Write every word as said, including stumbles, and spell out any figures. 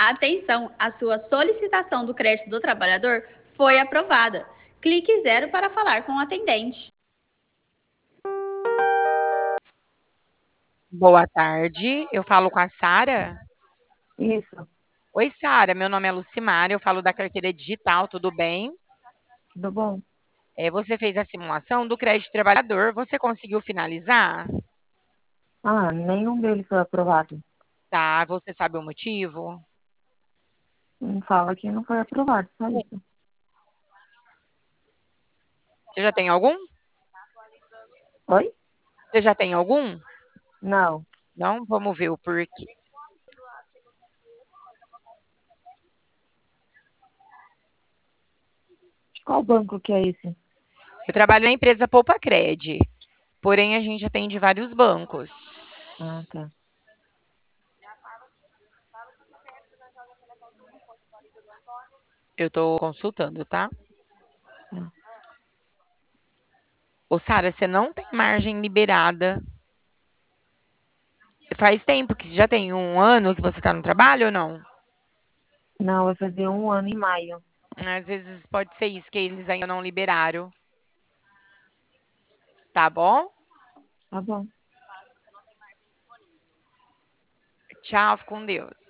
Atenção, a sua solicitação do crédito do trabalhador foi aprovada. Clique zero para falar com o atendente. Boa tarde, eu falo com a Sara. Isso, Oi, Sara, meu nome é Lucimara, eu falo da carteira digital, tudo bem? tudo bom? É, você fez a simulação do crédito trabalhador, você conseguiu finalizar? Ah, nenhum deles foi aprovado. Tá, você sabe o motivo? Não fala que não foi aprovado, só isso. Você já tem algum? Oi? Você já tem algum? Não. Não? Vamos ver o porquê. Qual banco que é esse? Eu trabalho na empresa Poupa Cred, porém a gente atende vários bancos. Ah, tá. Eu tô consultando, tá? Tá. Ô, Sara, você não tem margem liberada. Faz tempo que já tem um ano que você tá no trabalho ou não? Não, vai fazer um ano em maio. Às vezes pode ser isso, que eles ainda não liberaram. Tá bom? Tá bom. Tchau, fica com Deus.